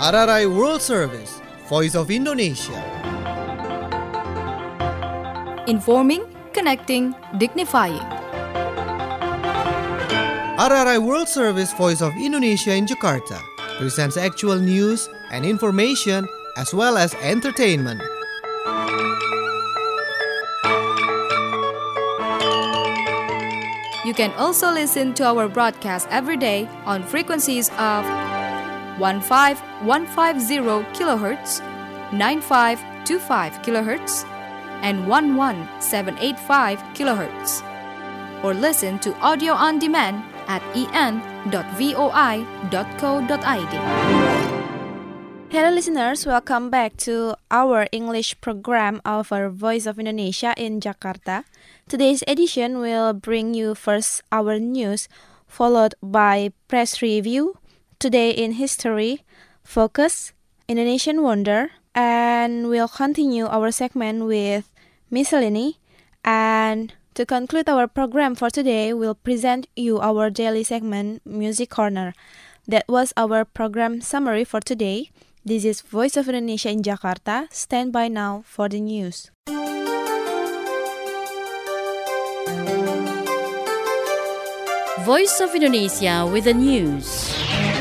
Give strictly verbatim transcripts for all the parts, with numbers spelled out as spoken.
R R I World Service, Voice of Indonesia. Informing, connecting, dignifying. R R I World Service, Voice of Indonesia in Jakarta presents actual news and information as well as entertainment. You can also listen to our broadcast every day on frequencies of fifteen fifteen kilohertz, ninety-five twenty-five kilohertz, and eleven seven eighty-five kilohertz. Or listen to audio on demand at e n dot voi dot co dot i d. Hello listeners, welcome back to our English program of our Voice of Indonesia in Jakarta. Today's edition will bring you first our news, followed by press review, Today in History, Focus, Indonesian Wonder, and we'll continue our segment with Miscellany. And to conclude our program for today, we'll present you our daily segment, Music Corner. That was our program summary for today. This is Voice of Indonesia in Jakarta. Stand by now for the news. Voice of Indonesia with the news.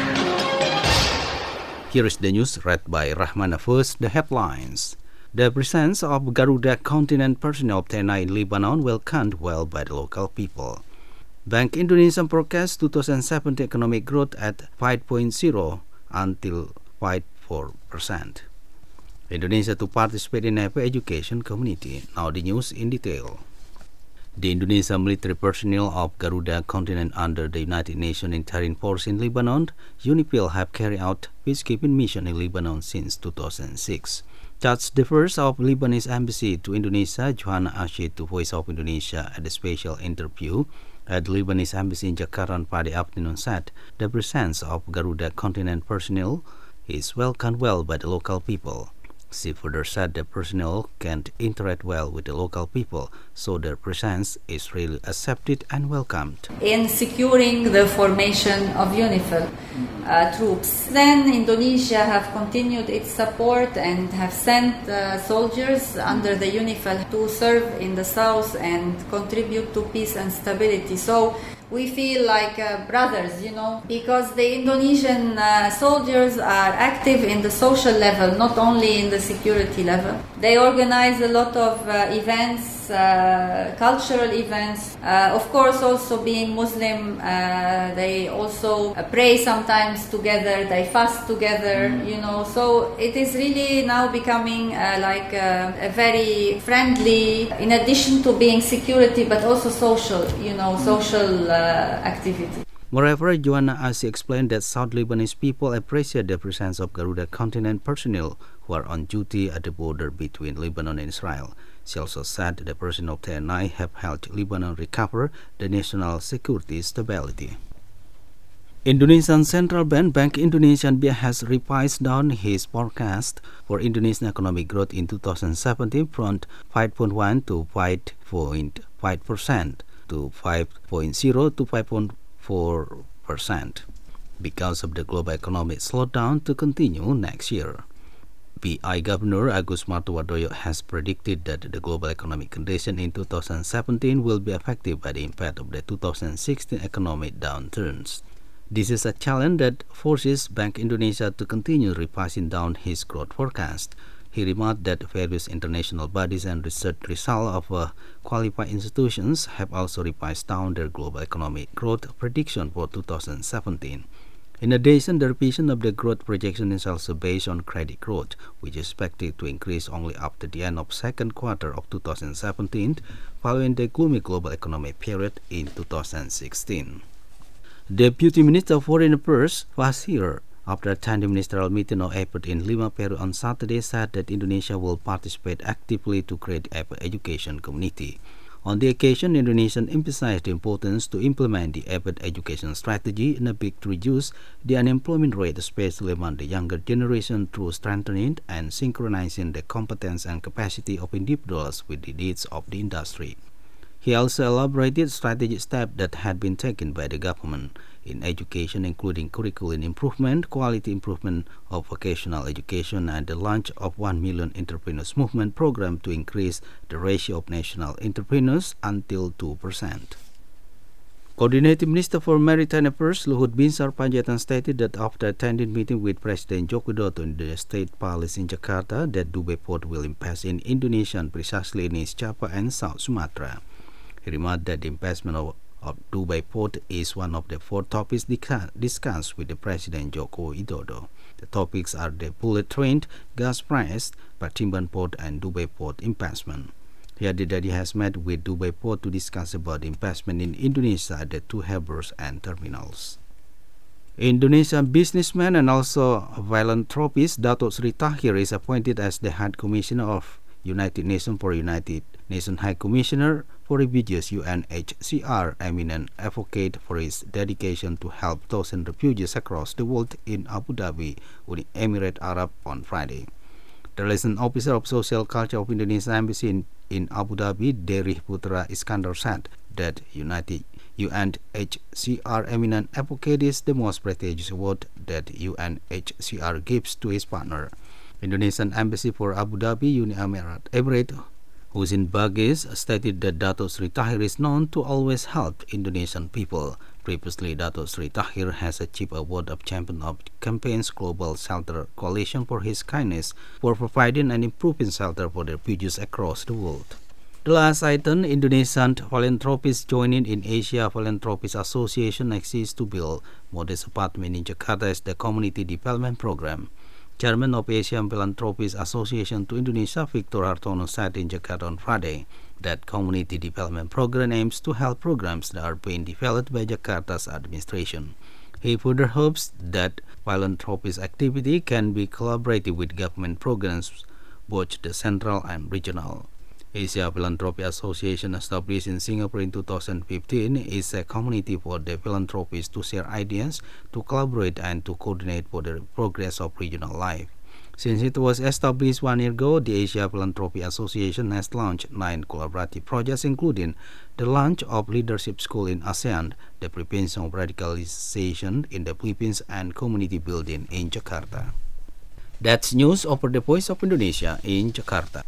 Here is the news read by Rahmana. First, the headlines. The presence of Garuda Continent personnel of T N I in Lebanon welcomed well by the local people. Bank Indonesia forecasts twenty seventeen economic growth at five point zero until five point four percent. Indonesia to participate in A P E education community. Now the news in detail. The Indonesian military personnel of Garuda Continent under the United Nations Interim Force in Lebanon, UNIFIL, have carried out peacekeeping mission in Lebanon since two thousand six. That's the first of Lebanese embassy to Indonesia, Johanna Ashid, to Voice of Indonesia at a special interview at the Lebanese embassy in Jakarta on Friday afternoon said the presence of Garuda Continent personnel is welcomed well by the local people. She further said the personnel can interact well with the local people, so their presence is really accepted and welcomed. In securing the formation of UNIFIL uh, troops, then Indonesia have continued its support and have sent uh, soldiers under the UNIFIL to serve in the south and contribute to peace and stability. So we feel like uh, brothers, you know, because the Indonesian uh, soldiers are active in the social level, not only in the security level. They organize a lot of uh, events, uh, cultural events. Uh, of course, also being Muslim, uh, they also uh, pray sometimes together, they fast together, you know. So it is really now becoming uh, like uh, a very friendly, in addition to being security, but also social, you know, social uh, activity. Moreover, Joanna Asi explained that South Lebanese people appreciate the presence of Garuda Continent personnel who are on duty at the border between Lebanon and Israel. She also said the personnel of T N I have helped Lebanon recover the national security stability. Indonesian Central Bank, Bank Indonesia has revised down his forecast for Indonesian economic growth in two thousand seventeen from five point one to five point five percent to five point zero to five point four percent because of the global economic slowdown to continue next year. B I Governor Agus Martowardoyo has predicted that the global economic condition in two thousand seventeen will be affected by the impact of the two thousand sixteen economic downturns. This is a challenge that forces Bank Indonesia to continue revising down his growth forecast. He remarked that various international bodies and research results of uh, qualified institutions have also revised down their global economic growth prediction for two thousand seventeen. In addition, the revision of the growth projection is also based on credit growth, which is expected to increase only after the end of second quarter of two thousand seventeen, following the gloomy global economic period in two thousand sixteen. Deputy Minister of Foreign Affairs was here after attending ministerial meeting of A P E D in Lima, Peru on Saturday, said that Indonesia will participate actively to create A P E D education community. On the occasion, Indonesia emphasized the importance to implement the A P E D education strategy in a bid to reduce the unemployment rate, especially among the younger generation, through strengthening and synchronizing the competence and capacity of individuals with the needs of the industry. He also elaborated strategic steps that had been taken by the government. in education, including curriculum improvement, quality improvement of vocational education, and the launch of one million Entrepreneurs Movement program to increase the ratio of national entrepreneurs until two percent. Coordinating Minister for Maritime Affairs Luhut Binsar Panjaitan stated that after attending meeting with President Joko Widodo in the State Palace in Jakarta, that Dubai Port will invest in Indonesia and precisely in East Java and South Sumatra. He remarked that the investment of, of Dubai Port is one of the four topics discussed with the President Joko Widodo. The topics are the bullet train, gas price, Patimban Port, and Dubai Port investment. He added that he has met with Dubai Port to discuss about investment in Indonesia at the two harbors and terminals. Indonesian businessman and also philanthropist Datuk Sri Tahir is appointed as the Head Commissioner of United Nations for United Nations High Commissioner for Refugees U N H C R, eminent advocate for his dedication to help thousands of refugees across the world in Abu Dhabi, Uni Emirate Arab on Friday. The liaison officer of Social Culture of Indonesia Embassy in, in Abu Dhabi, Derih Putra Iskandar, said that United U N H C R Eminent Advocate is the most prestigious award that U N H C R gives to its partner. Indonesian Embassy for Abu Dhabi, Uni Emirate, Husin Bagis, stated that Datuk Sri Tahir is known to always help Indonesian people. Previously, Datuk Sri Tahir has achieved award of Champion of Campaigns Global Shelter Coalition for his kindness for providing and improving shelter for the refugees across the world. The last item, Indonesian philanthropists joining in Asia Philanthropists Association exists to build modest apartment in Jakarta as the community development program. Chairman of Asian Philanthropists Association to Indonesia, Victor Hartono, said in Jakarta on Friday that community development program aims to help programs that are being developed by Jakarta's administration. He further hopes that philanthropist activity can be collaborated with government programs, both the central and regional. Asia Philanthropy Association, established in Singapore in two thousand fifteen, is a community for the philanthropists to share ideas, to collaborate, and to coordinate for the progress of regional life. Since it was established one year ago, the Asia Philanthropy Association has launched nine collaborative projects, including the launch of Leadership School in ASEAN, the prevention of radicalization in the Philippines, and community building in Jakarta. That's news over the Voice of Indonesia in Jakarta.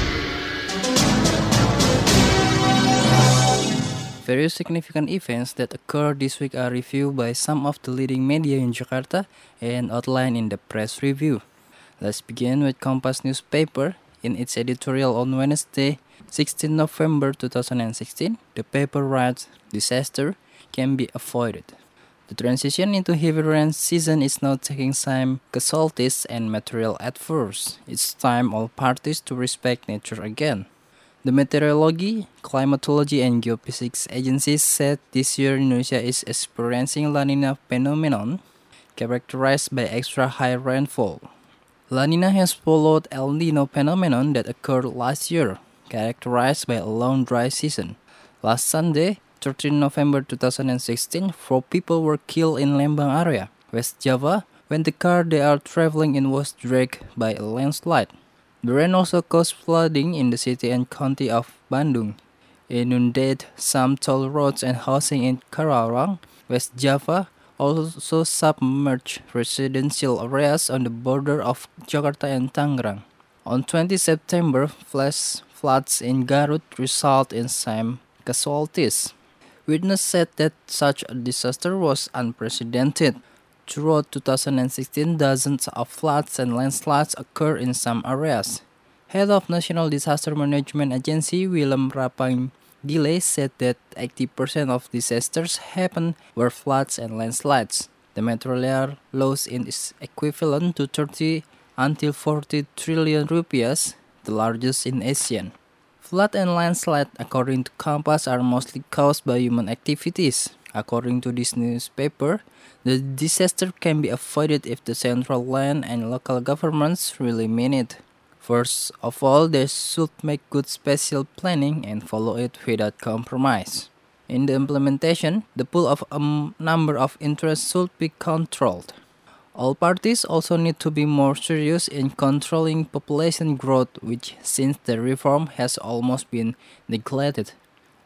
Various significant events that occurred this week are reviewed by some of the leading media in Jakarta and outlined in the press review. Let's begin with Kompas newspaper. In its editorial on Wednesday, sixteenth November two thousand sixteen, the paper writes, "Disaster can be avoided. The transition into heavy rain season is now taking some casualties and material adverse. It's time all parties to respect nature again." The Meteorology, Climatology and Geophysics agencies said this year Indonesia is experiencing La Nina phenomenon characterized by extra high rainfall. La Nina has followed El Nino phenomenon that occurred last year, characterized by a long dry season. Last Sunday, thirteenth November two thousand sixteen, four people were killed in Lembang area, West Java, when the car they are traveling in was dragged by a landslide. The rain also caused flooding in the city and county of Bandung, inundated some toll roads and housing in Karawang, West Java, also submerged residential areas on the border of Jakarta and Tangerang. On twentieth September, flash floods in Garut result in some casualties. Witnesses said that such a disaster was unprecedented. Throughout two thousand sixteen, dozens of floods and landslides occurred in some areas. Head of National Disaster Management Agency Willem Rapang Gile said that eighty percent of disasters happen where floods and landslides. The material loss is equivalent to thirty until forty trillion rupiahs, the largest in ASEAN. Flood and landslide, according to Kompas, are mostly caused by human activities. According to this newspaper, the disaster can be avoided if the central land and local governments really mean it. First of all, they should make good spatial planning and follow it without compromise. In the implementation, the pool of a number of interests should be controlled. All parties also need to be more serious in controlling population growth, which since the reform has almost been neglected.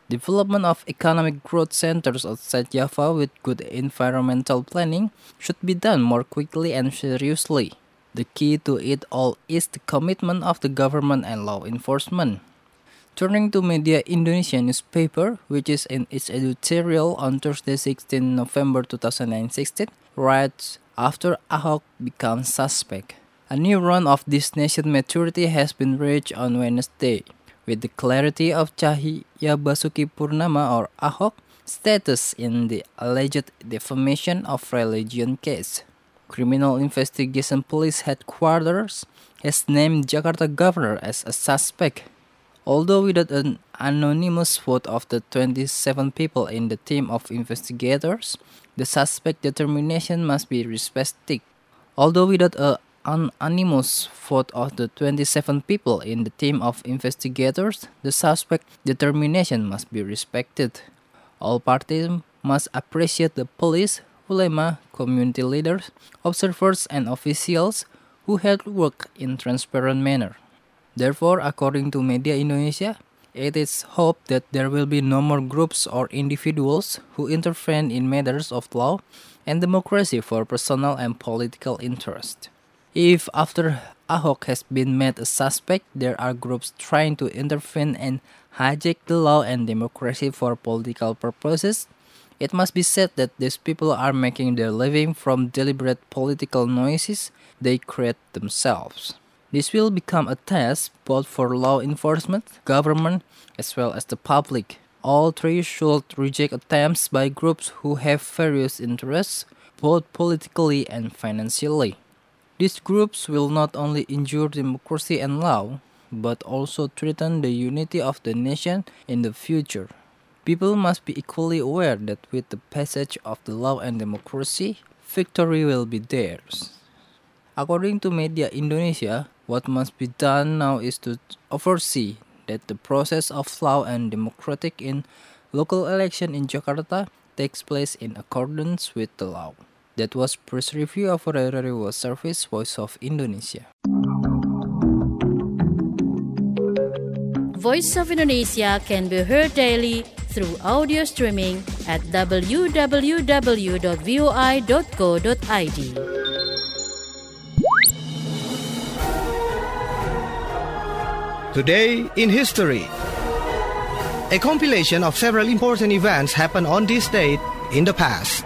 Development of economic growth centers outside Java with good environmental planning should be done more quickly and seriously. The key to it all is the commitment of the government and law enforcement. Turning to Media Indonesia newspaper, which is in its editorial on Thursday, sixteenth November two thousand sixteen, writes, after Ahok becomes suspect, a new round of destination maturity has been reached on Wednesday, with the clarity of Cahaya Basuki Purnama or Ahok status in the alleged defamation of religion case. Criminal Investigation Police Headquarters has named Jakarta Governor as a suspect. Although without an anonymous vote of the twenty-seven people in the team of investigators, the suspect determination must be respected. Although without an anonymous vote of the twenty-seven people in the team of investigators, the suspect determination must be respected. All parties must appreciate the police, ulama, community leaders, observers, and officials who had worked in transparent manner. Therefore, according to Media Indonesia, it is hoped that there will be no more groups or individuals who intervene in matters of law and democracy for personal and political interest. If after Ahok has been made a suspect, there are groups trying to intervene and hijack the law and democracy for political purposes, it must be said that these people are making their living from deliberate political noises they create themselves. This will become a test both for law enforcement, government, as well as the public. All three should reject attempts by groups who have various interests, both politically and financially. These groups will not only injure democracy and law, but also threaten the unity of the nation in the future. People must be equally aware that with the passage of the law and democracy, victory will be theirs. According to Media Indonesia, what must be done now is to oversee that the process of law and democratic in local election in Jakarta takes place in accordance with the law. That was press review of Auxiliary World Service, Voice of Indonesia. Voice of Indonesia can be heard daily through audio streaming at w w w dot voi dot co dot i d. Today in History. A compilation of several important events happened on this date in the past.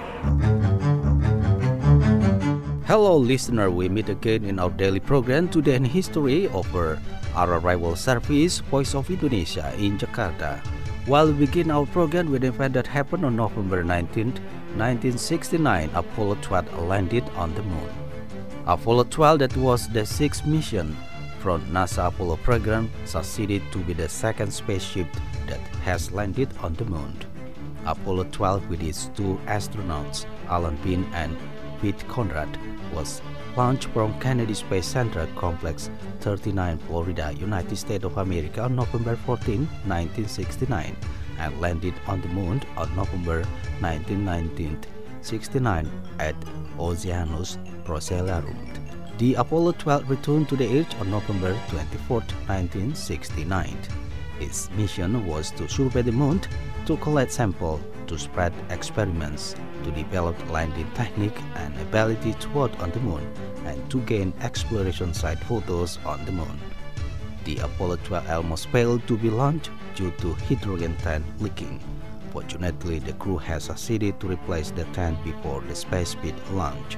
Hello listener, we meet again in our daily program Today in History over our rival service, Voice of Indonesia in Jakarta. While we begin our program with an event that happened on November nineteenth, nineteen sixty-nine, Apollo twelve landed on the moon. Apollo twelve, that was the sixth mission from NASA Apollo program, succeeded to be the second spaceship that has landed on the moon. Apollo twelve, with its two astronauts, Alan Bean and Pete Conrad, was launched from Kennedy Space Center Complex thirty-nine, Florida, United States of America on November fourteenth, nineteen sixty-nine, and landed on the moon on November nineteenth, nineteen sixty-nine at Oceanus Procellarum. The Apollo twelve returned to the Earth on November twenty-fourth, nineteen sixty-nine. Its mission was to survey the moon, to collect samples, to spread experiments, to develop landing technique and ability to work on the moon, and to gain exploration site photos on the moon. The Apollo twelve almost failed to be launched due to hydrogen tank leaking. Fortunately, the crew has succeeded to replace the tank before the spaceship launch.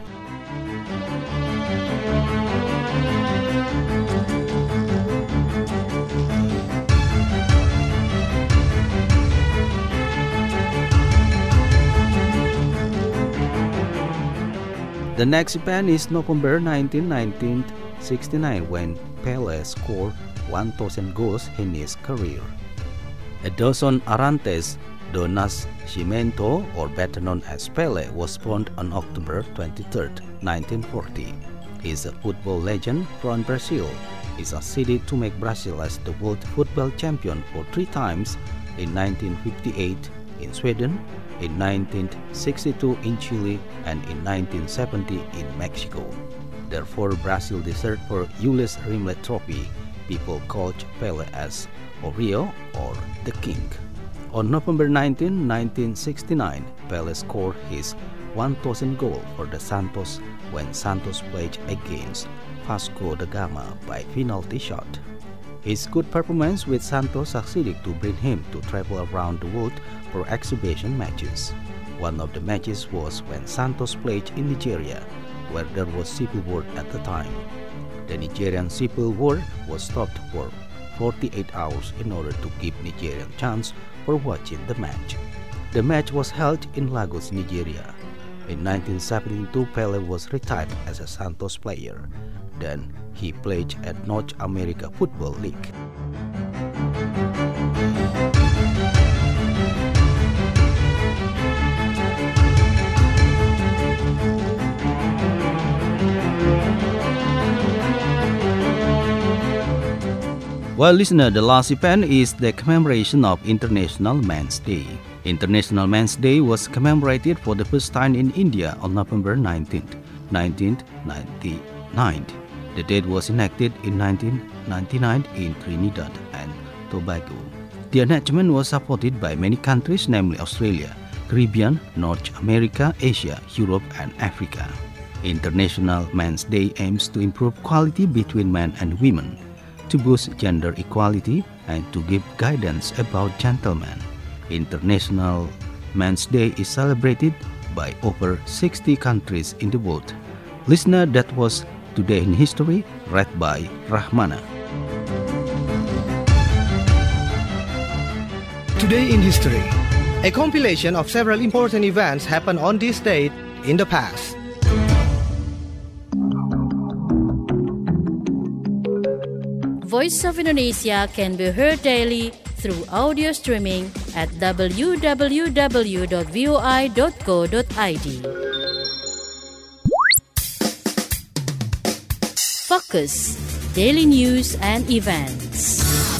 The next event is November nineteenth, nineteen sixty-nine, when Pelé scored one thousand goals in his career. Edson Arantes do Nascimento, or better known as Pelé, was born on October twenty-third, nineteen forty. He is a football legend from Brazil. He succeeded to make Brazil as the world football champion for three times in nineteen fifty-eight in Sweden, in nineteen sixty-two in Chile, and in nineteen seventy in Mexico. Therefore, Brazil deserved for Jules Rimet Trophy. People called Pelé as Orio, or the King. On November nineteenth, nineteen sixty-nine, Pelé scored his one thousandth goal for the Santos when Santos played against Vasco da Gama by penalty shot. His good performance with Santos succeeded to bring him to travel around the world for exhibition matches. One of the matches was when Santos played in Nigeria, where there was civil war at the time. The Nigerian civil war was stopped for forty-eight hours in order to give Nigerian chance for watching the match. The match was held in Lagos, Nigeria. In nineteen seventy-two, Pelé was retired as a Santos player. Then he played at North America Football League. Well, listener, the last event is the commemoration of International Men's Day. International Men's Day was commemorated for the first time in India on November nineteenth, nineteen ninety-nine. The date was enacted in nineteen ninety-nine in Trinidad and Tobago. The enactment was supported by many countries, namely Australia, Caribbean, North America, Asia, Europe, and Africa. International Men's Day aims to improve equality between men and women, to boost gender equality, and to give guidance about gentlemen. International Men's Day is celebrated by over sixty countries in the world. Listener, that was Today in History, read by Rahmana. Today in History, a compilation of several important events happened on this date in the past. Voice of Indonesia can be heard daily through audio streaming at w w w dot v o i dot co dot i d. Focus, daily news and events.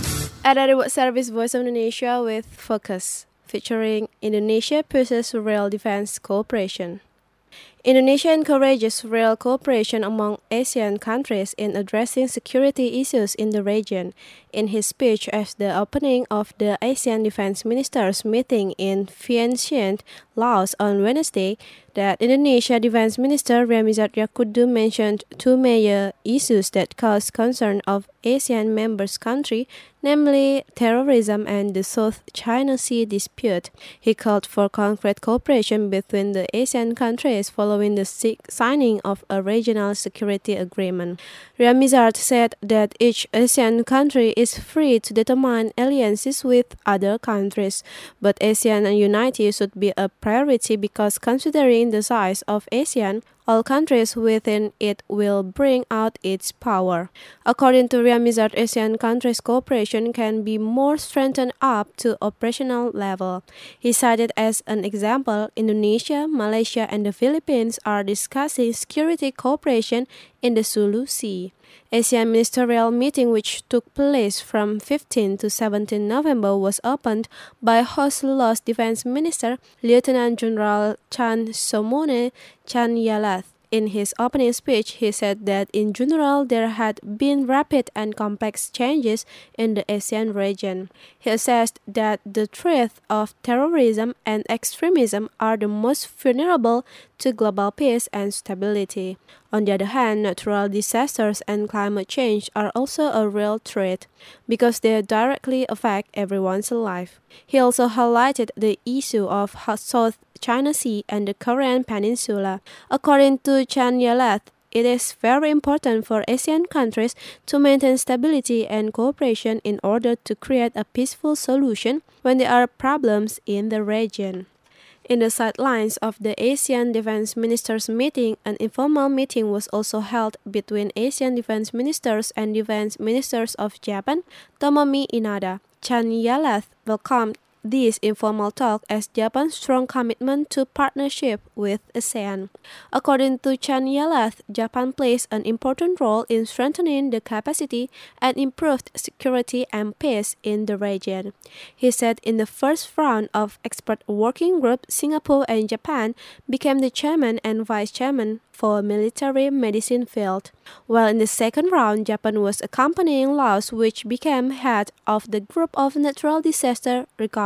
At a World Service Voice of Indonesia with Focus, featuring Indonesia pursues rail defense cooperation. Indonesia encourages rail cooperation among ASEAN countries in addressing security issues in the region. In his speech at the opening of the ASEAN Defense Ministers meeting in Vientiane, Laos on Wednesday, that Indonesia Defense Minister Ryamizard Yakudu mentioned two major issues that cause concern of ASEAN members country, namely terrorism and the South China Sea dispute. He called for concrete cooperation between the ASEAN countries following the signing of a regional security agreement. Ryamizard said that each ASEAN country is free to determine alliances with other countries, but ASEAN unity should be a priority because considering the size of ASEAN, all countries within it will bring out its power. According to Ryamizard, ASEAN countries' cooperation can be more strengthened up to operational level. He cited as an example, Indonesia, Malaysia, and the Philippines are discussing security cooperation in the Sulu Sea. ASEAN ministerial meeting, which took place from fifteenth to seventeenth November, was opened by host Laos Defense Minister Lieutenant General Chan Somone Chanyalath. In his opening speech, he said that in general there had been rapid and complex changes in the ASEAN region. He assessed that the threat of terrorism and extremism are the most vulnerable to global peace and stability. On the other hand, natural disasters and climate change are also a real threat because they directly affect everyone's life. He also highlighted the issue of South China Sea and the Korean Peninsula. According to Chanyalath, it is very important for ASEAN countries to maintain stability and cooperation in order to create a peaceful solution when there are problems in the region. In the sidelines of the ASEAN Defense Ministers meeting, an informal meeting was also held between ASEAN Defense Ministers and Defense Ministers of Japan, Tomomi Inada. Chanyalath welcomed this informal talk as Japan's strong commitment to partnership with ASEAN. According to Chanyalath, Japan plays an important role in strengthening the capacity and improved security and peace in the region. He said in the first round of expert working group, Singapore and Japan became the chairman and vice chairman for military medicine field, while in the second round, Japan was accompanying Laos, which became head of the group of natural disaster recovery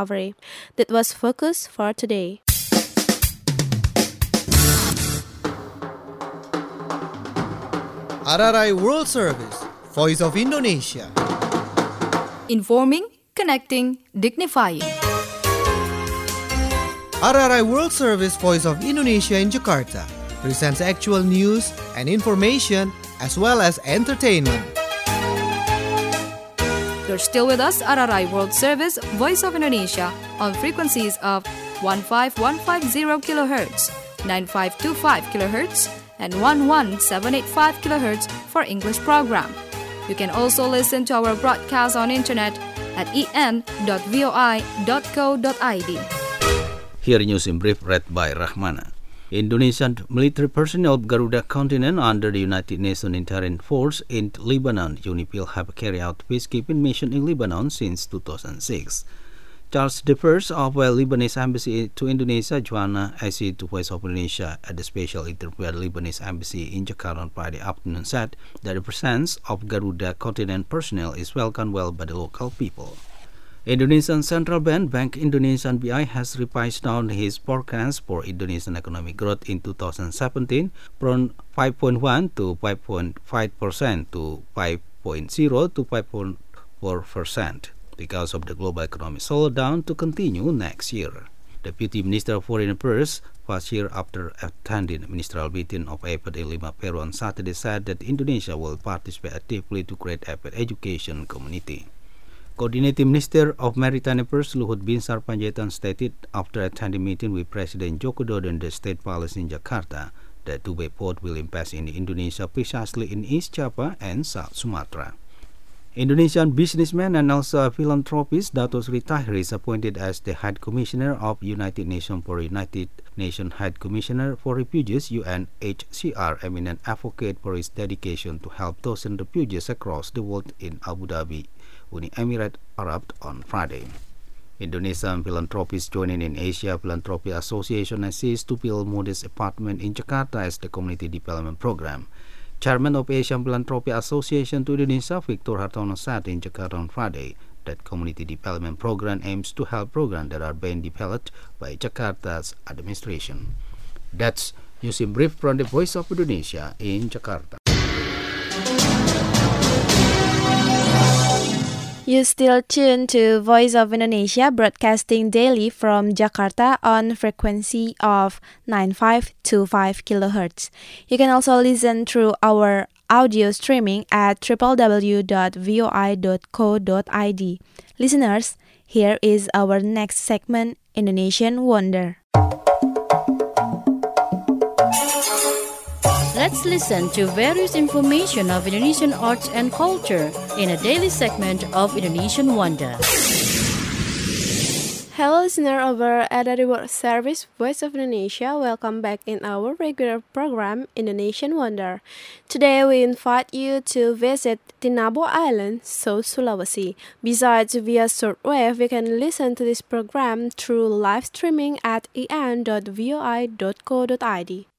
discovery. That was Focus for today. R R I World Service, Voice of Indonesia. Informing, connecting, dignifying. R R I World Service Voice of Indonesia in Jakarta presents actual news and information as well as entertainment. You're still with us, R R I World Service, Voice of Indonesia, on frequencies of one five one five zero kilohertz, nine five two five kilohertz, and one one seven eight five kilohertz for English program. You can also listen to our broadcast on internet at e n dot voi dot co dot i d. Here news in brief read by Rahmana. Indonesian military personnel of Garuda Continent under the United Nations Interim Force in Lebanon, UNIFIL, have carried out peacekeeping mission in Lebanon since two thousand six. Charles the First of the Lebanese Embassy to Indonesia, Joanna Acey, to Voice of Indonesia at the special interview at Lebanese Embassy in Jakarta on Friday afternoon, said that the presence of Garuda Continent personnel is welcomed well by the local people. Indonesian Central Bank, Bank Indonesia B I, has revised down his forecast for Indonesian economic growth in two thousand seventeen from five point one to five point five percent to five point zero to five point four percent because of the global economic slowdown to continue next year. Deputy Minister of Foreign Affairs, Fashir, after attending a ministerial meeting of APEC in Lima, Peru on Saturday, said that Indonesia will participate actively to create APEC education community. Coordinating Minister of Maritime Affairs Luhut Binsar Panjaitan stated after attending meeting with President Joko Widodo and the State Palace in Jakarta that Dubai Port will invest in Indonesia precisely in East Java and South Sumatra. Indonesian businessman and also philanthropist Dato Sri Tahir is appointed as the High Commissioner of United Nations for United Nations High Commissioner for Refugees U N H C R, eminent advocate for his dedication to help thousands of refugees across the world in Abu Dhabi, Uni Emirat Arab on Friday. Indonesian philanthropists joining in Asia Philanthropy Association assists to build modest apartment in Jakarta as the community development program. Chairman of Asian Philanthropy Association to Indonesia, Victor Hartono, said in Jakarta on Friday that community development program aims to help programs that are being developed by Jakarta's administration. That's news in brief from the Voice of Indonesia in Jakarta. You still tune to Voice of Indonesia, broadcasting daily from Jakarta on frequency of nine five two five kilohertz. You can also listen through our audio streaming at w w w dot voi dot co dot i d. Listeners, here is our next segment, Indonesian Wonder. Let's listen to various information of Indonesian arts and culture in a daily segment of Indonesian Wonder. Hello listener over at the World Service Voice of Indonesia. Welcome back in our regular program Indonesian Wonder. Today we invite you to visit Tinabo Island, South Sulawesi. Besides via shortwave, you can listen to this program through live streaming at e n dot voi dot co dot i d.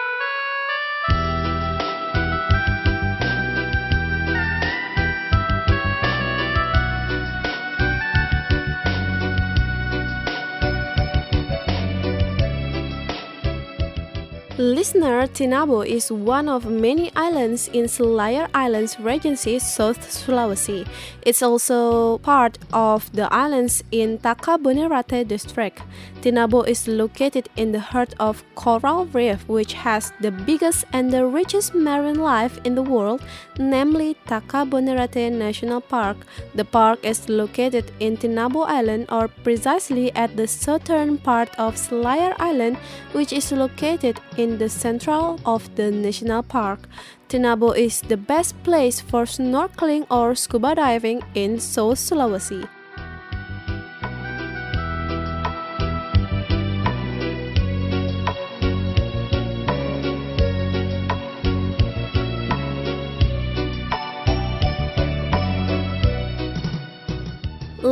Listener, Tinabo is one of many islands in Selayar Islands Regency, South Sulawesi. It's also part of the islands in Takabonerate district. Tinabo is located in the heart of Coral Reef, which has the biggest and the richest marine life in the world, namely Takabonerate National Park. The park is located in Tinabo Island, or precisely at the southern part of Selayar Island, which is located in the central of the national park. Tinabo is the best place for snorkeling or scuba diving in South Sulawesi.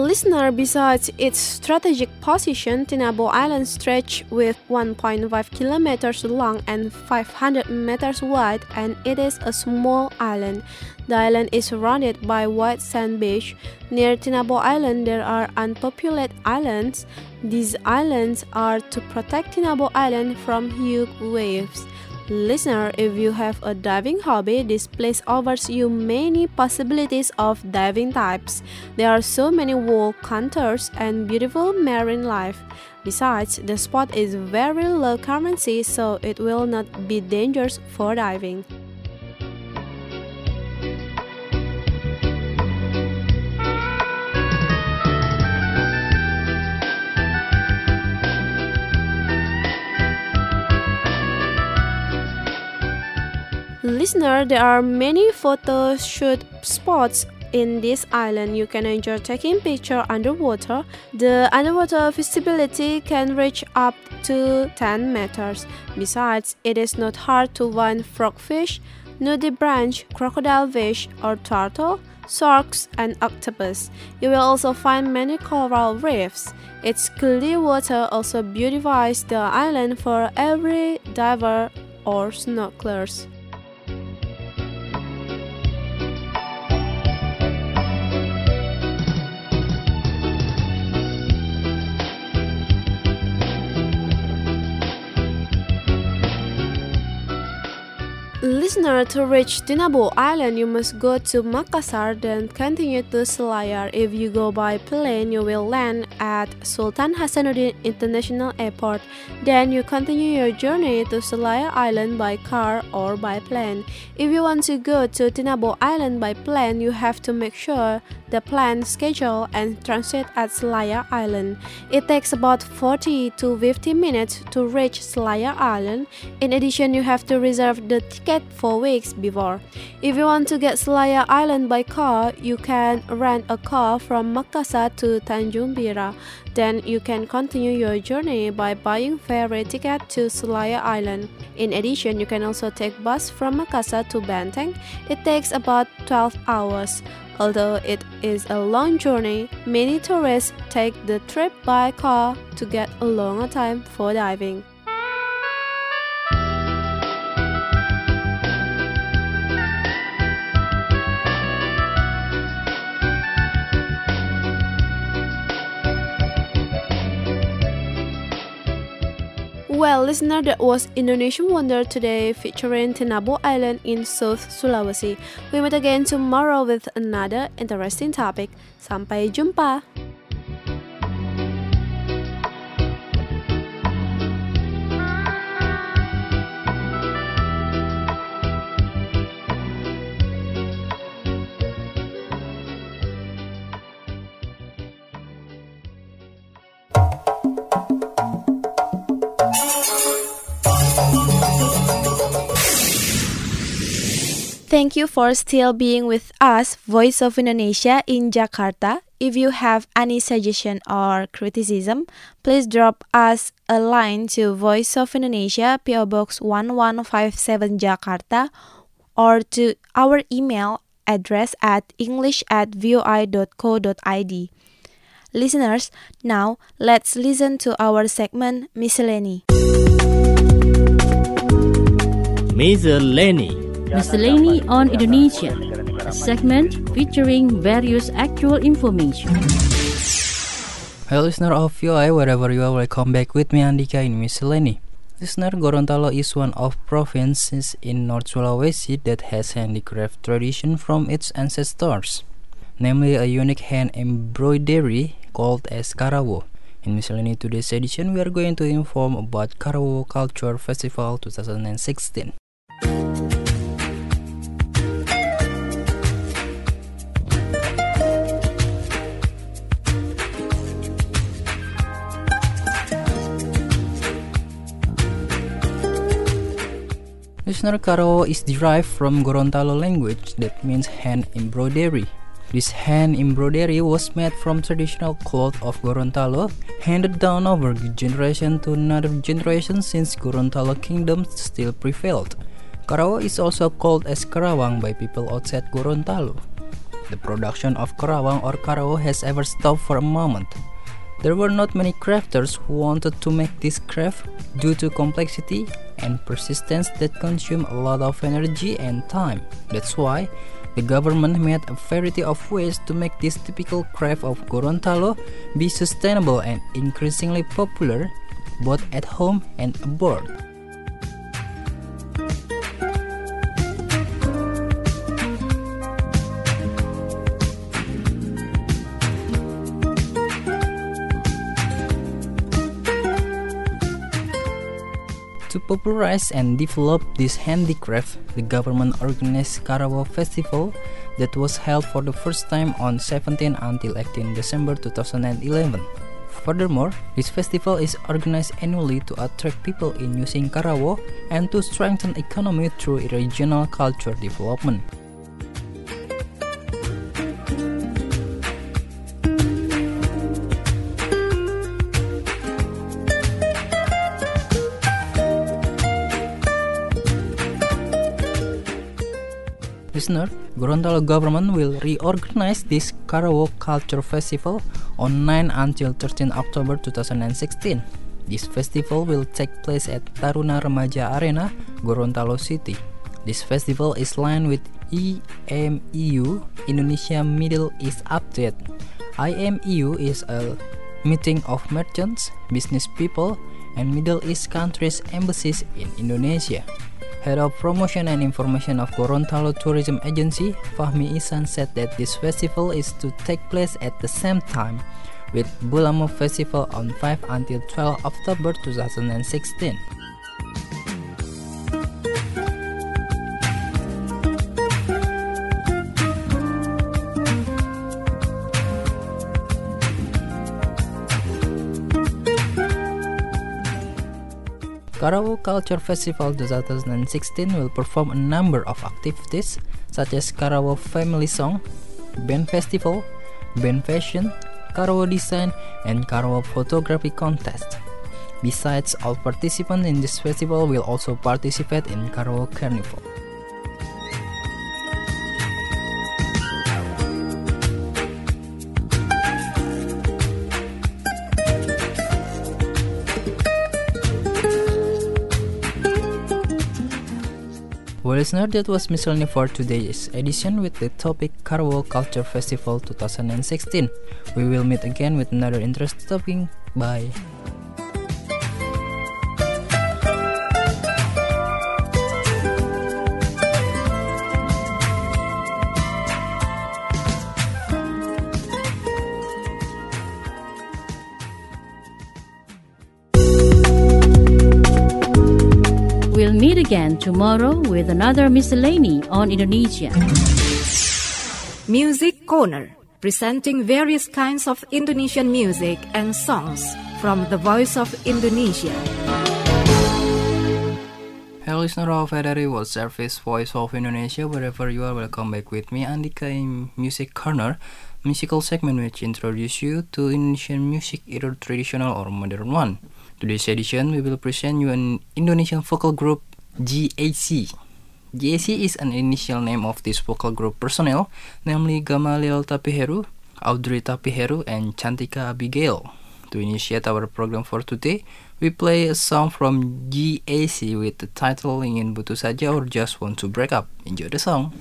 Listener, besides its strategic position, Tinabo Island stretches with one point five kilometers long and five hundred meters wide, and it is a small island. The island is surrounded by white sand beach. Near Tinabo Island, there are unpopulated islands. These islands are to protect Tinabo Island from huge waves. Listener, if you have a diving hobby, this place offers you many possibilities of diving types. There are so many wall contours and beautiful marine life. Besides, the spot is very low currency, so it will not be dangerous for diving. Listener, there are many photo shoot spots in this island. You can enjoy taking pictures underwater. The underwater visibility can reach up to ten meters. Besides, it is not hard to find frogfish, nudibranch, crocodile fish, or turtle, sharks, and octopus. You will also find many coral reefs. Its clear water also beautifies the island for every diver or snorkelers. Listener, to reach Tinabo Island, you must go to Makassar, then continue to Selayar. If you go by plane, you will land at Sultan Hasanuddin International Airport. Then you continue your journey to Selayar Island by car or by plane. If you want to go to Tinabo Island by plane, you have to make sure the plane schedule and transit at Selayar Island. It takes about forty to fifty minutes to reach Selayar Island. In addition, you have to reserve the ticket four weeks before. If you want to get Selayar Island by car, you can rent a car from Makassar to Tanjung Bira. Then you can continue your journey by buying ferry ticket to Selayar Island. In addition, you can also take bus from Makassar to Benteng. It takes about twelve hours. Although it is a long journey, many tourists take the trip by car to get a longer time for diving. Well, listener, that was Indonesian Wonder today featuring Tinabo Island in South Sulawesi. We meet again tomorrow with another interesting topic. Sampai jumpa! Thank you for still being with us, Voice of Indonesia in Jakarta. If you have any suggestion or criticism, please drop us a line to Voice of Indonesia, P O Box one one five seven Jakarta, or to our email address at english at voi dot co dot id. Listeners, now let's listen to our segment Miscellany. Miscellany. Miscellany on Indonesia, a segment featuring various actual information. Hello listener of V O I, wherever you are, welcome back with me Andika in Miscellany. Listener, Gorontalo is one of provinces in North Sulawesi that has handicraft tradition from its ancestors, namely a unique hand embroidery called as Karawo. In Miscellany today's edition, we are going to inform about Karawo Culture Festival twenty sixteen. Listener, Karawo is derived from Gorontalo language that means hand embroidery. This hand embroidery was made from traditional cloth of Gorontalo, handed down over generation to another generation since Gorontalo kingdom still prevailed. Karawo is also called as Karawang by people outside Gorontalo. the production of karawang or karawo has ever stopped for a moment. There were not many crafters who wanted to make this craft due to complexity and persistence that consume a lot of energy and time. That's why the government made a variety of ways to make this typical craft of Gorontalo be sustainable and increasingly popular both at home and abroad. To popularize and develop this handicraft, the government organized Karawo Festival that was held for the first time on seventeenth until eighteenth December two thousand eleven. Furthermore, this festival is organized annually to attract people in using Karawo and to strengthen economy through regional culture development. Listener, Gorontalo government will reorganize this Karawo Culture Festival on ninth until thirteenth October two thousand sixteen. This festival will take place at Taruna Remaja Arena, Gorontalo City. This festival is aligned with I M E U, Indonesia Middle East Update. I M E U is a meeting of merchants, business people, and Middle East countries' embassies in Indonesia. Head of Promotion and Information of Gorontalo Tourism Agency, Fahmi Isan, said that this festival is to take place at the same time with Bulamo Festival on fifth until twelfth October two thousand sixteen. Karawo Culture Festival two thousand sixteen will perform a number of activities such as Karawo Family Song, Band Festival, Band Fashion, Karawo Design, and Karawo Photography Contest. Besides, all participants in this festival will also participate in Karawo Carnival. Well, listener, that was miscellany for today's edition with the topic Karawo Culture Festival two thousand sixteen. We will meet again with another interesting topic. Bye. We'll meet again tomorrow with another miscellany on Indonesia. Music Corner, presenting various kinds of Indonesian music and songs from the Voice of Indonesia. Hello listener of R R I World Service Voice of Indonesia, wherever you are, welcome back with me Andika in Music Corner, musical segment which introduce you to Indonesian music, either traditional or modern one. Today's edition, we will present you an Indonesian vocal group, G A C. G A C is an initial name of this vocal group personnel, namely Gamaliel Tapiheru, Audrey Tapiheru, and Cantika Abigail. To initiate our program for today, we play a song from G A C with the title Ingin Butuh Saja or Just Want to Break Up. Enjoy the song.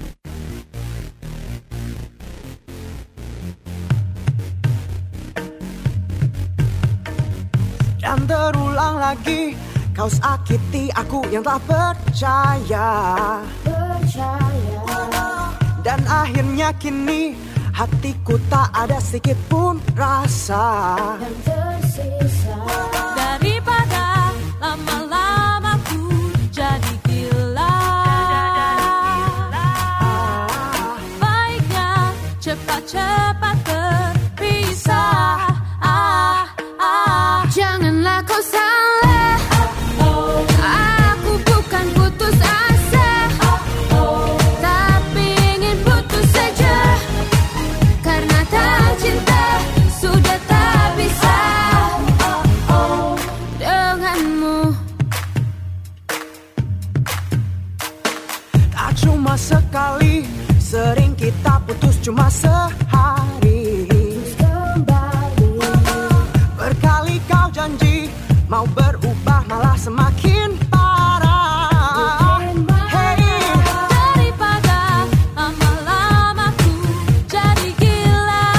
Dan terulang lagi kau sakiti aku yang tak percaya Percaya Dan akhirnya kini hatiku tak ada sedikit pun rasa yang tersisa. Daripada lama-lama ku jadi gila, baiknya cepat-cepat berpisah. Janganlah kau salah, aku bukan putus asa, tapi ingin putus saja, karena tak cinta sudah tak bisa. cuma sehari. Berkali kau janji mau berubah malah semakin parah. Hey, Daripada lama-lama ku jadi gila,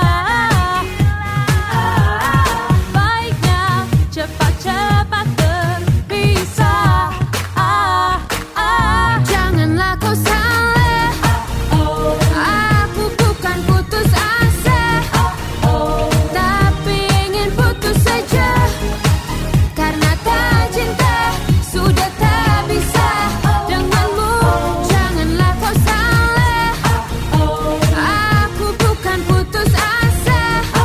baiknya cepat-cepat berpisah. Ah, ah. Janganlah kau salah, aku bukan putus asa, tapi ingin putus saja. Karena tak cinta, sudah tak bisa denganmu. Janganlah kau salah, aku bukan putus asa,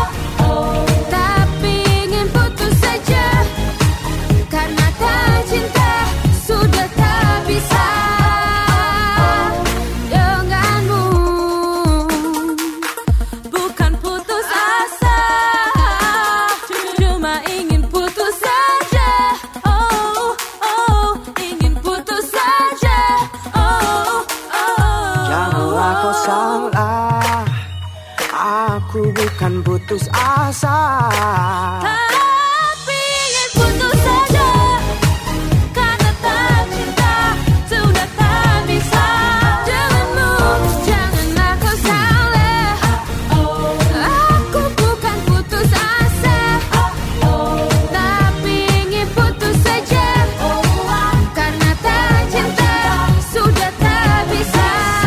tapi ingin putus saja. Karena tak cinta, sudah tak bisa denganmu. Bukan putus asa, cuma ingin putus saja. Oh, oh, ingin putus saja. Oh, oh. Janganlah kau salah, aku bukan putus asa. Tapi ingin putus saja. Karena tak cinta, sudah tak bisa denganmu. Janganlah kau salah, aku bukan putus asa, tapi ingin putus saja. Karena tak cinta, sudah tak bisa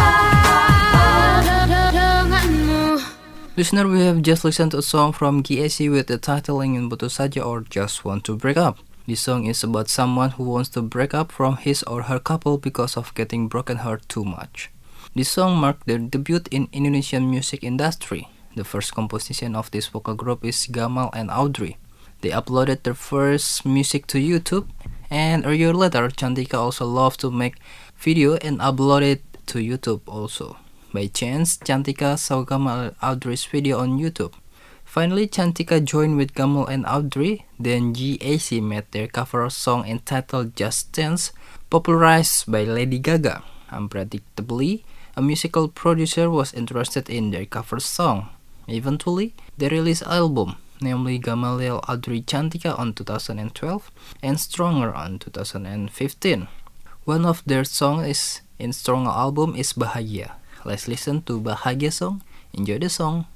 denganmu. Listener, we have just listened to a song from G A C with the title Ingin Putus Saja or Just Want to Break Up. This song is about someone who wants to break up from his or her couple because of getting broken heart too much. This song marked their debut in Indonesian music industry. The first composition of this vocal group is Gamal and Audrey. They uploaded their first music to YouTube, and a year later, Cantika also loved to make video and upload it to YouTube also. By chance, Cantika saw Gamal and Audrey's video on YouTube. Finally, Cantika joined with Gamal and Audrey. Then G A C made their cover song entitled Just Dance, popularized by Lady Gaga. Unpredictably, a musical producer was interested in their cover song. Eventually, they released an album, namely Gamaliel Audrey Cantika on two thousand twelve and Stronger on two thousand fifteen. One of their songs is in Stronger album is Bahagia. Let's listen to Bahagia song. Enjoy the song.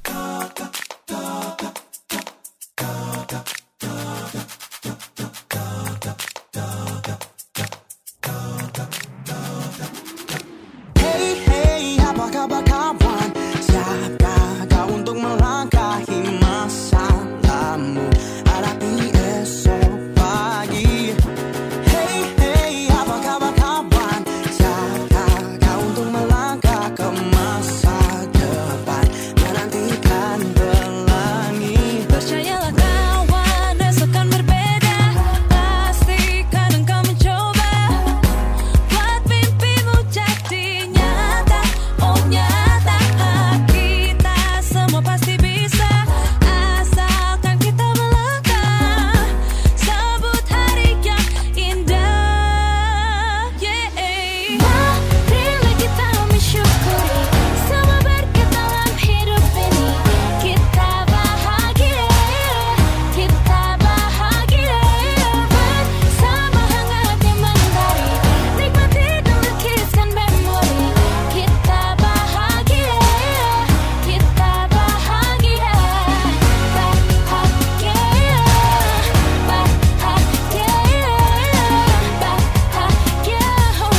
Hey, hey, apa kabar kawan? Siapkah kau untuk melangkahi masalahmu? Hadapi esok pagi. Hey, hey, apa kabar kawan? Siapkah kau untuk melangkah ke masa depan, menantikan pelangi? Percayalah kawan, esok kan berbeda. Pastikan engkau mencoba buat mimpimu jadi nyata. Oh nyata, kita semua pasti bisa, asalkan kita melangkah. Sambut hari yang indah. Yeah. Marilah kita mensyukuri semua berkat dalam hidup ini. Kita bahagia, kita bahagia bersama hangatnya mentari. Nikmati dan lukiskan memori. Kita bahagia, kita bahagia, bahagia, bahagia, bahagia. Oh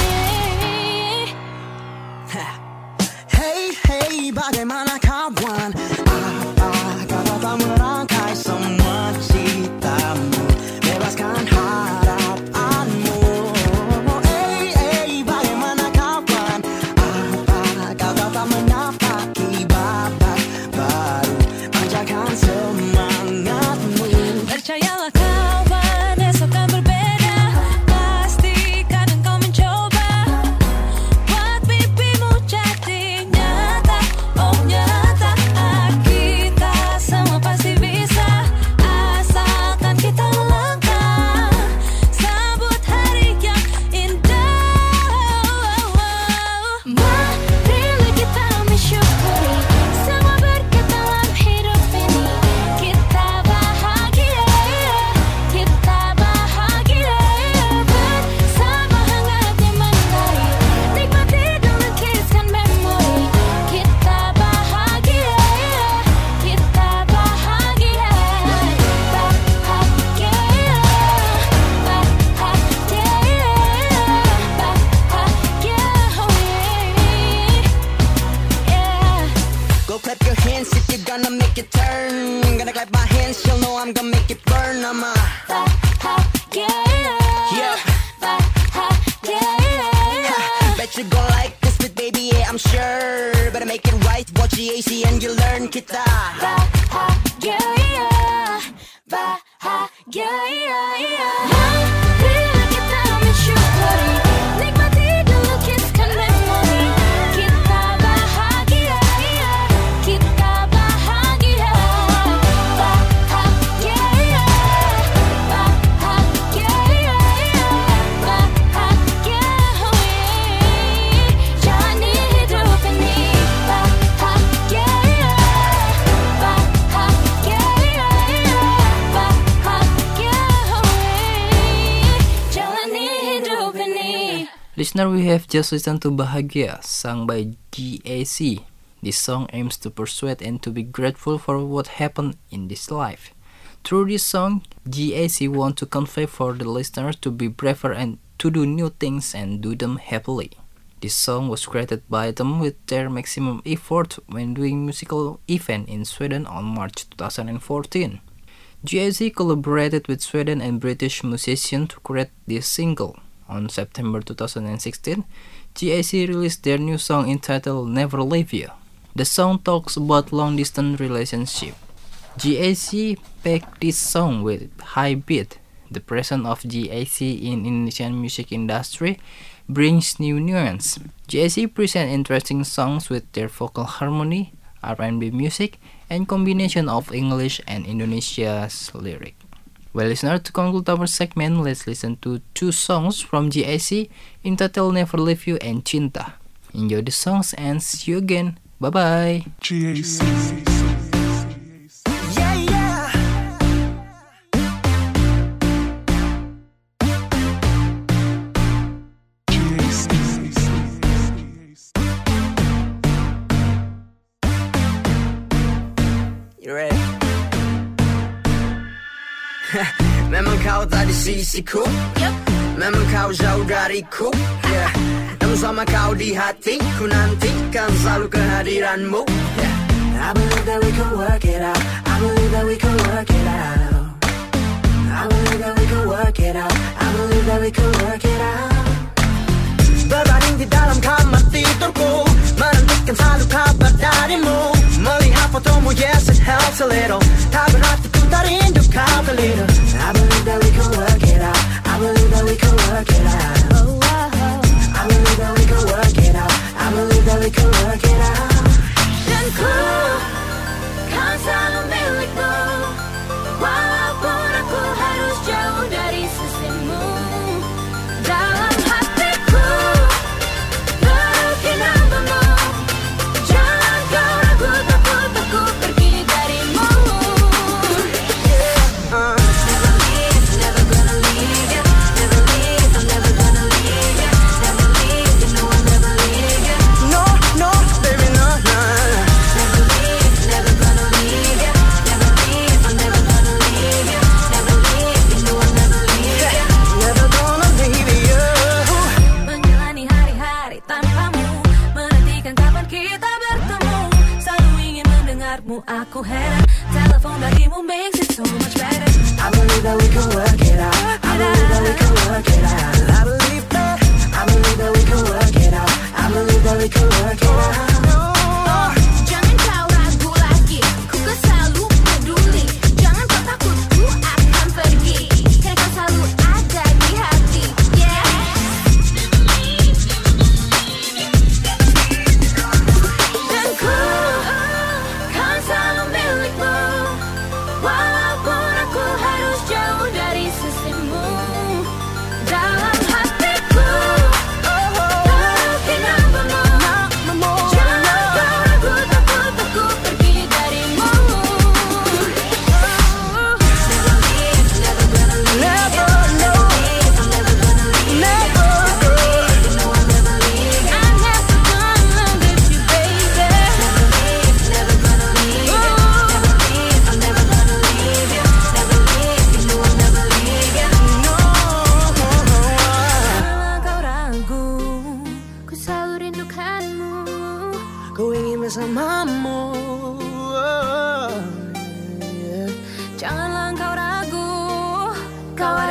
yeah. Hey, hey, bagaimana kawan? Apa kau tak merangkai semua citamu? Bebaskan harapanmu. Hey, hey, bagaimana kawan? Apa kau tak menyapa babak baru? Panjatkan semangatmu. Percayalah kawan, esok kan berbeda. Pastikan engkau mencoba buat mimpimu jadi nyata. Oh nyata, kita semua pasti bisa, asalkan kita melangkah. Sambut hari yang indah. Marilah kita mensyukuri bahagia. Yeah. Bahagia. Bet you gon' like this bit, baby, yeah, I'm sure. Better make it right, watch G A C and you'll learn kita. Bahagia. Bahagia. Marilah kita mensyukuri, nikmati dulu kiskan memori. Kita bahagia, kita bahagia. Bahagia, bahagia, bahagia. Jalani hidup ini bahagia, bahagia, bahagia. Jalani hidup ini. Listener, we have just listened to Bahagia, sung by G A C. This song aims to persuade and to be grateful for what happened in this life. Through this song, G A C want to convey for the listeners to be braver and to do new things and do them happily. This song was created by them with their maximum effort when doing musical event in Sweden on March twenty fourteen. G A C collaborated with Sweden and British musicians to create this single. On September twenty sixteen, G A C released their new song entitled Never Leave You. The song talks about long-distance relationship. G A C packed this song with high beat. The presence of G A C in Indonesian music industry brings new nuance. G A C present interesting songs with their vocal harmony, R and B music, and combination of English and Indonesia's lyric. Well, listener, to conclude our segment, let's listen to two songs from G A C entitled Never Leave You and Cinta. Enjoy the songs and see you again. Bye-bye. G A C. Yeah, yeah. You ready? Memang kau tak di sisiku, yep. Memang kau jauh dariku, yeah. Namun sama kau di hatiku, nantikan selalu kehadiranmu, yeah. I believe that we can work it out, I believe that we can work it out, I believe that we can work it out, I believe that we can work it out. Berbaring di dalam kamar tidurku, menentukan selalu kabar darimu. Melihat fotomu, yes it helps a little. Tak berarti ku tak rindu kau a little. I believe that we can work it out, I believe that we can work it out, oh, oh, oh. I believe that we can work it out, I believe that we can work it out. Dan ku kan selalu milikmu, walaupun aku harus jauh dari sisimu. Dalam hatiku berukir namamu, jangan kau ragu takut aku pergi darimu. Uh,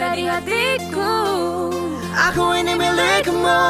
dari hatiku. Aku ini milikmu.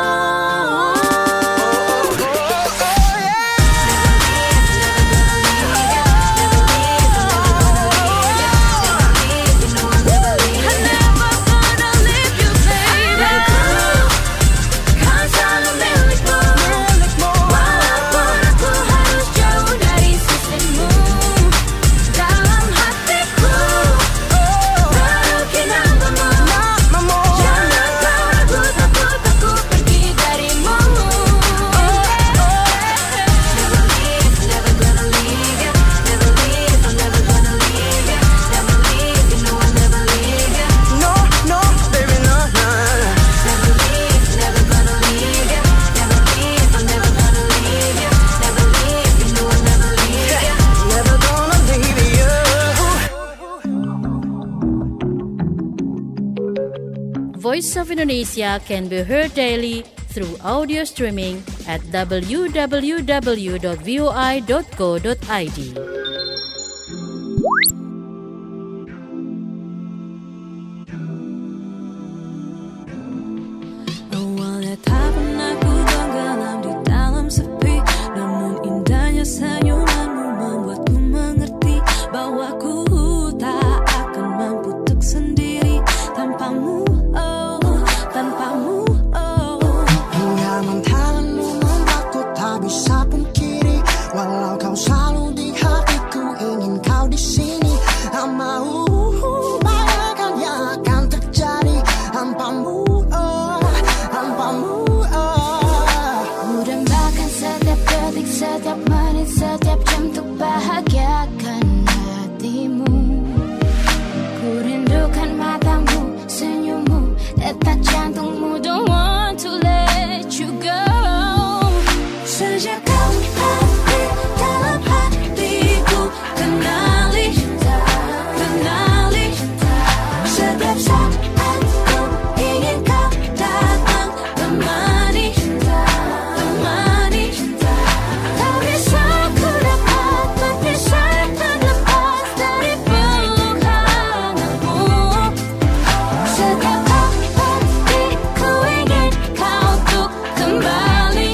Voice of Indonesia can be heard daily through audio streaming at w w w dot v o i dot co dot i d. Awalnya tak pernah ku tenggelam di dalam sepi, namun indahnya senyumanmu membuatku mengerti bahwa ku tak akan mampu untuk sendiri tanpamu. Walau kau selalu di hatiku, ingin kau di sini. Tak mau bayangkan yang akan terjadi tanpamu, oh, tanpamu, oh. Ku dambakan setiap detik, setiap menit, setiap jam untuk bahagiakan hatimu. Ku rindukan matamu, senyummu, detak jantungmu. Don't want to let you go. Sejak kau hadir dalam hatiku, kenali, kenali. Setiap saat ku ingin kau datang, temani, temani. Tak bisa ku dapat berpisahkan lepas dari peluk hangatmu. Setiap hati ku ingin kau untuk kembali.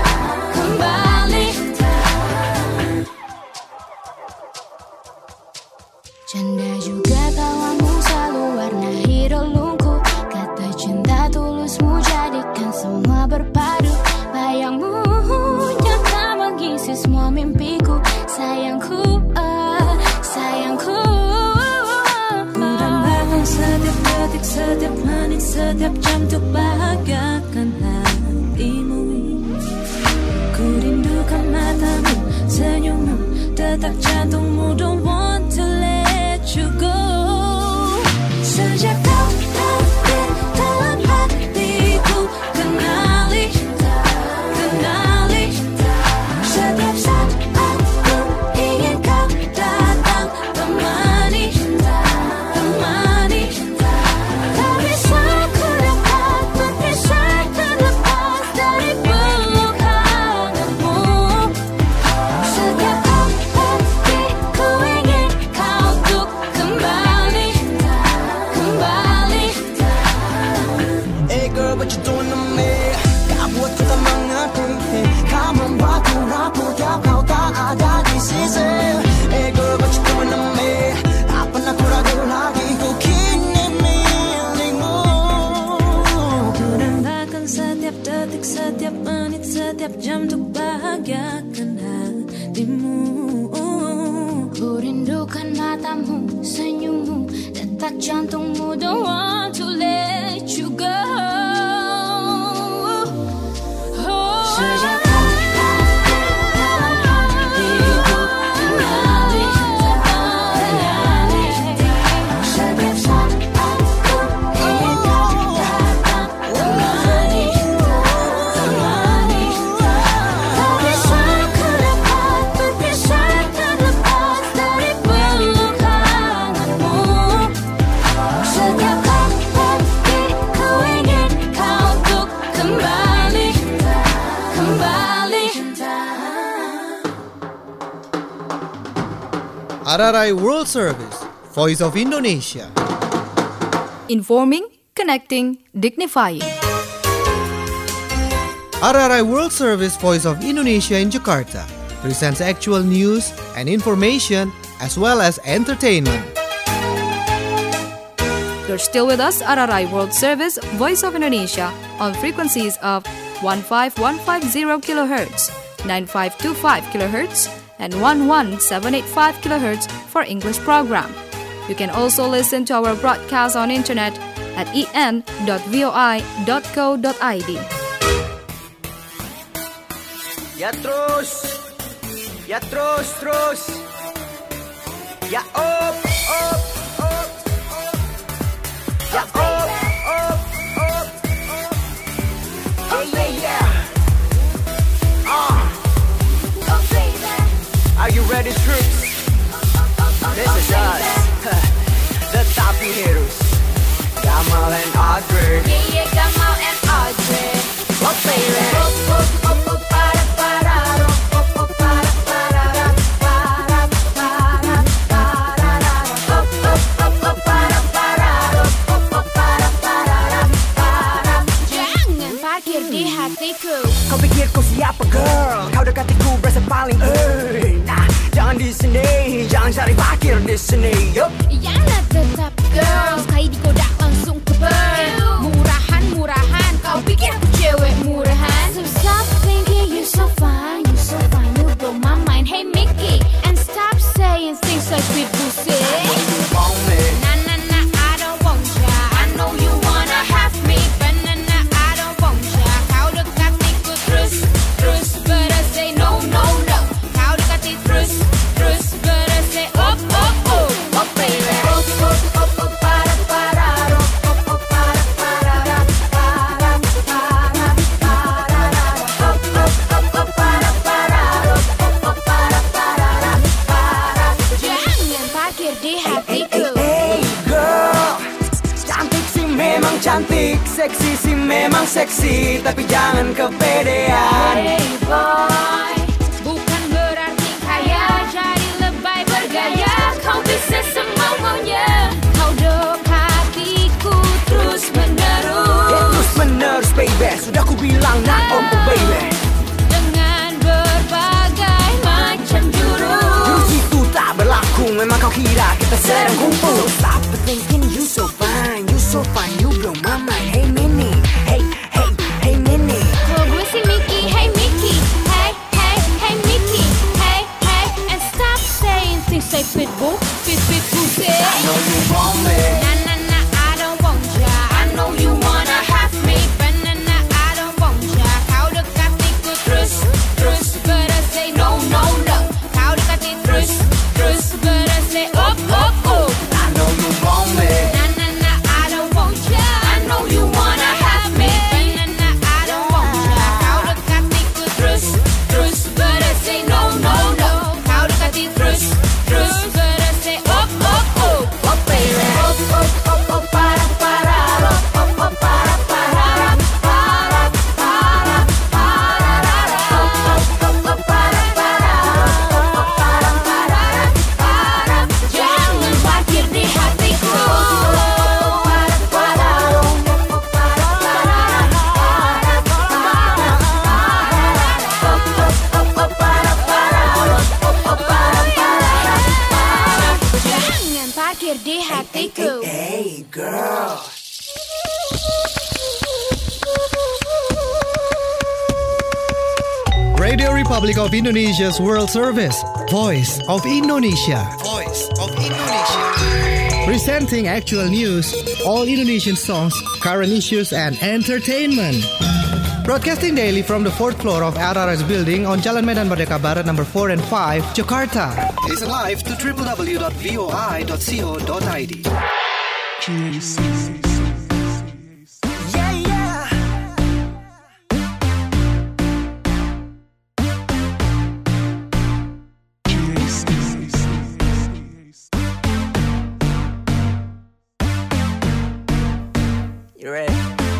Canda juga tawamu selalu warnai relungku. Kata cinta tulusmu jadikan semua berpadu. Bayangmu nyata mengisi semua mimpiku. Sayangku, oh, sayangku. Ku dambakan setiap detik, setiap menit, setiap jam untuk bahagiakan hatimu. Ku rindukan matamu, senyummu, detak jantungmu. Don't want to let you go. Sejak kau hadir dalam hatiku, kenali, kenali. Setiap saat ku ingin kau datang, temani, temani. Tak bisa ku dapat berpisahkan lepas dari peluk hangatmu. Setiap hati ku ingin kau untuk kembali, kembali. Hey girl, what you doing to me? Kau buat ku tak mengerti. Kau membuatku rapuh tiap kau tak ada di sisi. Hey girl, what you doing to me? Tak pernah ku ragu lagi, ku kini milikmu. Ku dambakan setiap detik, setiap menit, setiap jam untuk bahagiakan hatimu. Ku rindukan matamu, senyummu, detak jantungmu. Don't want to let you go. Oh. Sejak kau hadir dalam hatiku, kenali, kenali. Setiap saat ku ingin kau datang, temani, temani. Tak bisa ku dapat berpisahkan lepas dari peluk hangatmu. Setiap hati ku ingin kau untuk kembali, kembali. R R I World Service, Voice of Indonesia. Informing, connecting, dignifying. R R I World Service Voice of Indonesia in Jakarta presents actual news and information as well as entertainment. You're still with us, R R I World Service Voice of Indonesia, on frequencies of one five one five zero kilohertz, nine five two five kilohertz, and one one seven eight five kilohertz for English program. You can also listen to our broadcast on internet at e n dot voi dot co dot i d. Ya terus, ya terus, terus. Ya up, up, up. Ya up, up, up, up. Oh yeah, yeah. Ah. Are you ready, troops? This is us, the Tapi Heroes. Gamal and Audrey. Yeah, yeah, Gamal and Audrey. Oh baby. Kau pikir kau siapa girl? Kau dekatiku berasa paling eh. Nah, jangan di sini, jangan cari parkir di sini. Yup. Jangan tetap girl, sekali digoda langsung ke burn. Murahan, murahan, kau pikir aku cewek murahan? So stop thinking you so fine, you so fine, you blow my mind. Hey Mickey, and stop saying things like people say. I know you want me. Nah, nah, nah, I don't want ya. I know you wanna have me, but nah, nah, I don't want ya. Kau dekatiku terus, terus, but I say no, no, no. Kau dekati terus, terus, but I say oh, oh, oh, oh baby. Oh, oh, oh, oh, para, para, oh, oh, oh, para, para, para, para, para, para, oh, oh, oh, oh, para, para, oh, oh, para, para, para. Jangan parkir di hatiku. Hey girl, cantik sih memang cantik, seksi sih memang seksi, tapi jangan kepedean. Hey boy, bukan berarti kaya jadi lebay bergaya. Kau bisa semua maunya. Kau dekatiku terus menerus. Ya terus menerus baby, sudah ku bilang nah oh, oh baby. Dengan berbagai macam jurus. Jurus itu tak berlaku, memang kau kira kita sedang kumpul. So stop thinking you so fine, you so fine, you blow my mind. Hey Mini, hey, hey, hey Mini. Kalau gue si Mickey, hey Mickey, hey, hey, hey Mickey, hey, hey, and stop saying things like pitbull, pit, pit, pussy. I know you want me. Nah, nah, nah, I don't want ya. I know you wanna have me, but nah, nah, I don't want ya. Kau dekatiku terus, terus, but I say no, no, no. Kau dekati terus, terus, but I say oh, oh, oh. I know you want me. Nah, nah, nah, I don't want ya. I know you wanna have me, but nah, nah, I don't want ya. Kau dekatiku terus, terus, but I say no, no, no. Kau dekati terus, terus, but I say oh, oh, oh, oh baby. Oh, oh, oh, oh, para, para, oh, oh, oh, para, para, para, para, para, oh, oh, oh, oh, para, para, oh, oh, para, para, para. Jangan parkir di hatiku. Oh, para, para, oh, oh, para, para, para, para, para, oh, oh, oh, para, para, oh, oh, para, para, para. Jangan parkir di hatiku. Hey girl. Radio Republic of Indonesia's World Service, Voice of Indonesia. Voice of Indonesia. Presenting actual news, all Indonesian songs, current issues, and entertainment. Broadcasting daily from the fourth floor of R R S building on Jalan Medan Merdeka Barat number four and five, Jakarta. Listen live to w w w dot voi dot co dot i d. Yeah, yeah. You ready?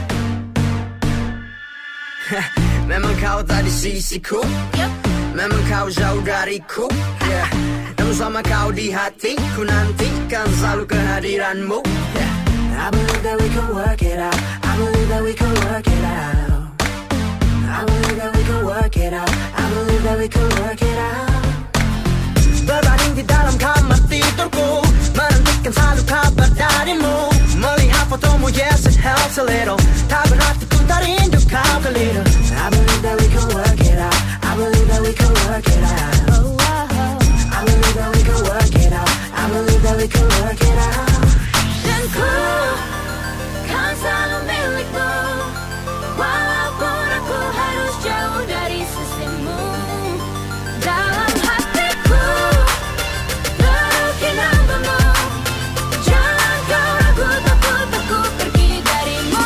Memang kau tak di sisiku, yep. Memang kau jauh dariku, yeah. Namun sama kau di hatiku, nantikan selalu kehadiranmu, yeah. I believe can work it out. I believe that we can work it out. I believe that we can work it out. I believe that we can work it out. Berbaring di dalam kamar tidurku, menantikan selalu kabar darimu. Melihat fotomu, yes it helps a little. Tak berarti ku tak rindu kau keliru. I believe that we can work it out. I believe that we can work it out. Oh, oh, oh. I believe that we can work it out. I believe that we can work it out. Dan ku kan selalu milikmu, walaupun aku harus jauh dari sisimu. Dalam hatiku terukir namamu. Jangan kau ragu, takut aku pergi darimu.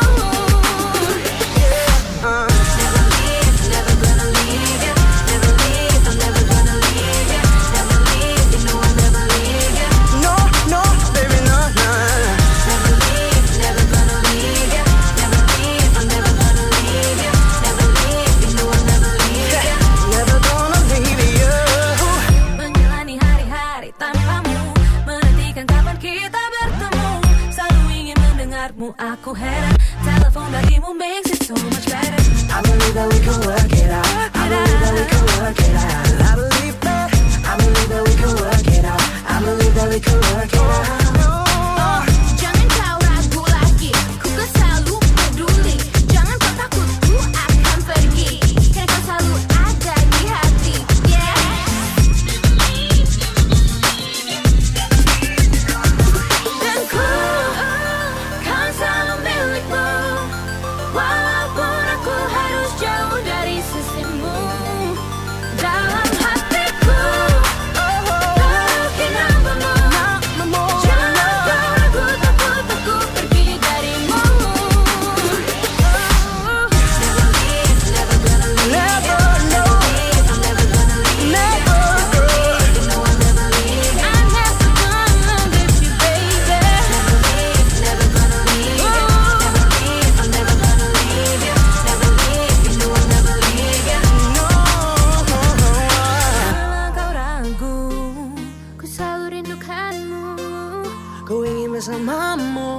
Uh. Never leave, never gonna leave you. Never leave, I'm never gonna leave you. Never leave, you know I'll never leave you. No, no, baby, no, no. Never leave, never gonna leave you. Never leave, I'm never gonna leave you. Never leave, you know I'll never leave you. Never gonna leave you. Menjalani hari-hari tanpamu, menantikan kapan kita bertemu. Selalu ingin mendengarmu, aku heran. Telepon darimu makes it so much better. I believe that we can work it out. I believe that we can work it out. I believe that. I believe that we can work it out. I believe that we can work it out. Jangan kau ragu lagi, ku kan selalu peduli. Jangan kau takut, ku akan pergi. Karena kau selalu ada di hati. Yeah. Dan ku kan selalu milikmu, walaupun aku harus jauh dari sisimu. Dalam hatiku terukir namamu. Jangan kau ragu, takut aku pergi darimu. Never leave, never gonna leave. Never, no. I'm never gonna leave. Never. You know I'll never leave you. I'm never gonna leave you, baby. Never leave, never gonna leave you. Never leave, I'm never gonna leave you. Never leave, you know I'll never leave you. Jangan kau ragu, ku selalu rindukanmu. Ku ingin bersamamu.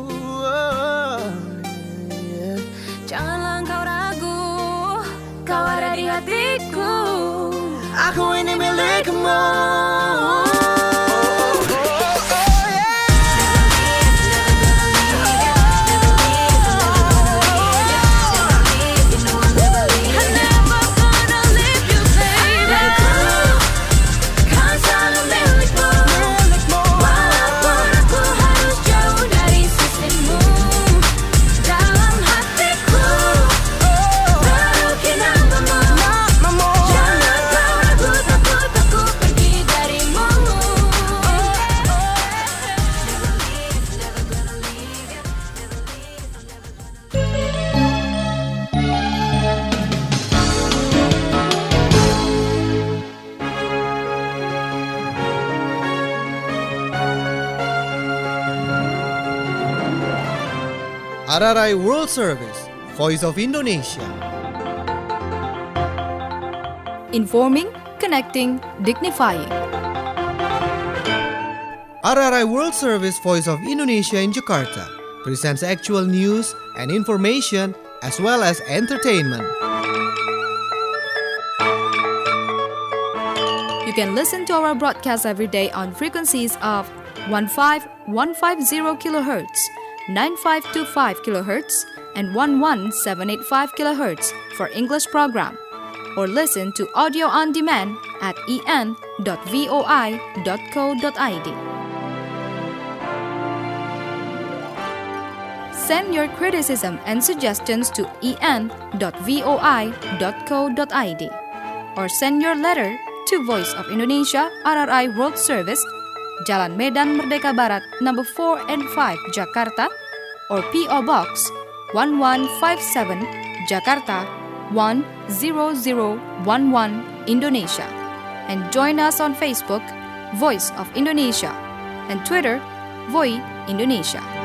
Yeah. Janganlah kau ragu, kau ada di hatiku. Aku ini milikmu. R R I World Service, Voice of Indonesia. Informing, connecting, dignifying. R R I World Service, Voice of Indonesia in Jakarta presents actual news and information as well as entertainment. You can listen to our broadcast every day on frequencies of fifteen fifteen kilohertz, ninety-five twenty-five kilohertz, and eleven seven eighty-five kilohertz for English program. Or listen to audio on demand at e n dot voi dot co dot i d. Send your criticism and suggestions to e n dot voi dot co dot i d or send your letter to Voice of Indonesia R R I World Service, Jalan Medan Merdeka Barat, number four and five, Jakarta, or P O Box one one five seven, Jakarta one zero zero one one, Indonesia. And join us on Facebook, Voice of Indonesia, and Twitter, Voi Indonesia.